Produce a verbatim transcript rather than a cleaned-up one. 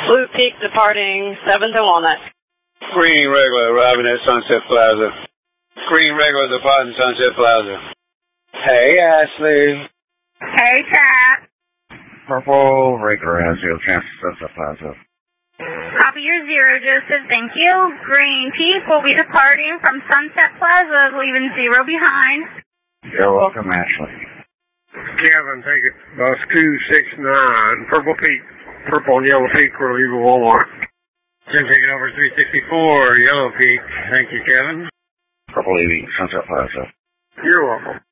Blue Peak departing seven to Walnut. Green regular arriving at Sunset Plaza. Green regular departing Sunset Plaza. Hey, Ashley. Hey, Cat. Purple regular has zero chance at Sunset Plaza. Copy your zero, Joseph. Thank you. Green Peak will be departing from Sunset Plaza, leaving zero behind. You're welcome, Ashley. Kevin, take it. Bus two six nine. Purple Peak. Purple and Yellow Peak will leave Walmart. Jim taking over three sixty-four, Yellow Peak. Thank you, Kevin. Purple leaving Sunset Plaza. You're welcome.